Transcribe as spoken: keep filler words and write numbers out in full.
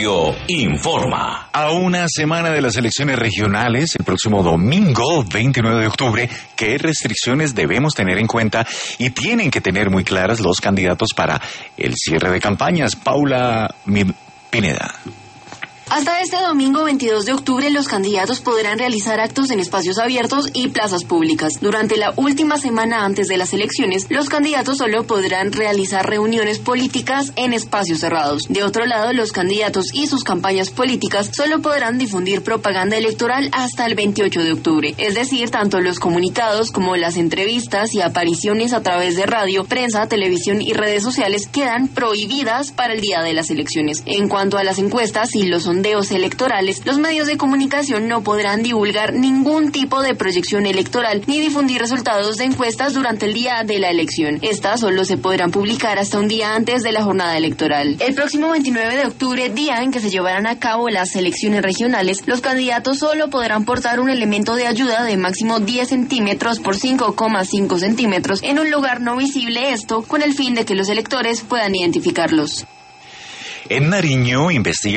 Informa. A una semana de las elecciones regionales, el próximo domingo, veintinueve de octubre, ¿qué restricciones debemos tener en cuenta y tienen que tener muy claras los candidatos para el cierre de campañas? Paula Pineda. Hasta este domingo veintidós de octubre los candidatos podrán realizar actos en espacios abiertos y plazas públicas. Durante la última semana antes de las elecciones, los candidatos solo podrán realizar reuniones políticas en espacios cerrados. De otro lado, los candidatos y sus campañas políticas solo podrán difundir propaganda electoral hasta el veintiocho de octubre. Es decir, tanto los comunicados como las entrevistas y apariciones a través de radio, prensa, televisión y redes sociales quedan prohibidas para el día de las elecciones. En cuanto a las encuestas y los sondeos electorales, los medios de comunicación no podrán divulgar ningún tipo de proyección electoral ni difundir resultados de encuestas durante el día de la elección. Estas solo se podrán publicar hasta un día antes de la jornada electoral. El próximo veintinueve de octubre, día en que se llevarán a cabo las elecciones regionales, los candidatos solo podrán portar un elemento de ayuda de máximo diez centímetros por cinco coma cinco centímetros en un lugar no visible, esto con el fin de que los electores puedan identificarlos. En Nariño investiga